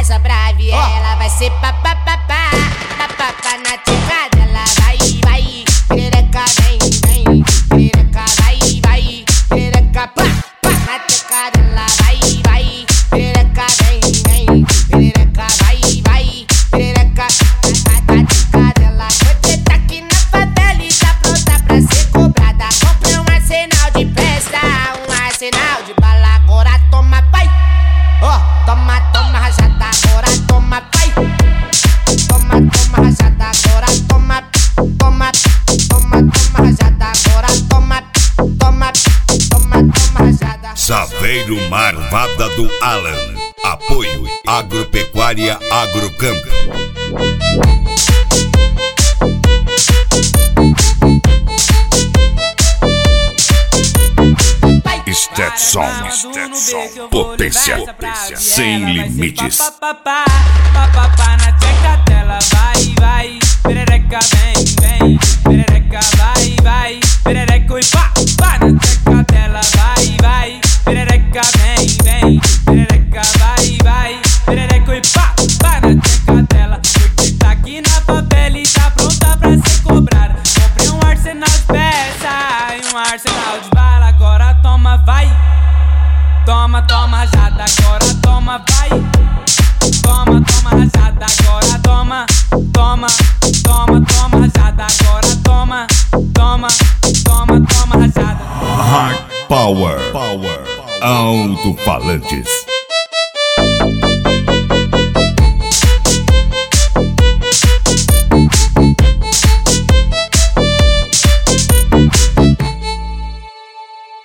só pra ver ela. Vai ser papapá, papapá na tcheca dela. Vai, vai, perereca vem, vem, perereca vai, vai, perereca pá, pá na tcheca dela. Vai, vai, perereca vem, vem, perereca vai, vai, perereca na tcheca dela. Você tá aqui na favela e tá pronta pra ser cobrada. Comprei um arsenal de peça, um arsenal de bala. Agora toma, vai. Toma, toma rajada, agora toma, vai. Toma, toma rajada, agora toma, toma, toma, toma rajada, agora toma, toma, toma, toma rajada. Saveiro Marvada do Alan. Apoio Agropecuária Agrocampo. Stetson, potência sem limites. Papapá na tcheca dela, vai, vai, perereca vem, vem, perereca vai, vai, perereca e pá, pá na tcheca dela, vai, vai, perereca vem, vem, perereca vai, vai, perereca e pá, pá na tcheca dela. Porque tá aqui na favela e tá pronta pra ser cobrada. Comprei um arsenal de peça e um arsenal de bala. Agora toma, vai. Toma, toma rajada, agora toma, vai. Toma, toma rajada, agora toma. Toma, toma, toma rajada, agora toma. Toma, toma, toma rajada. Hard Power. Alto-falantes.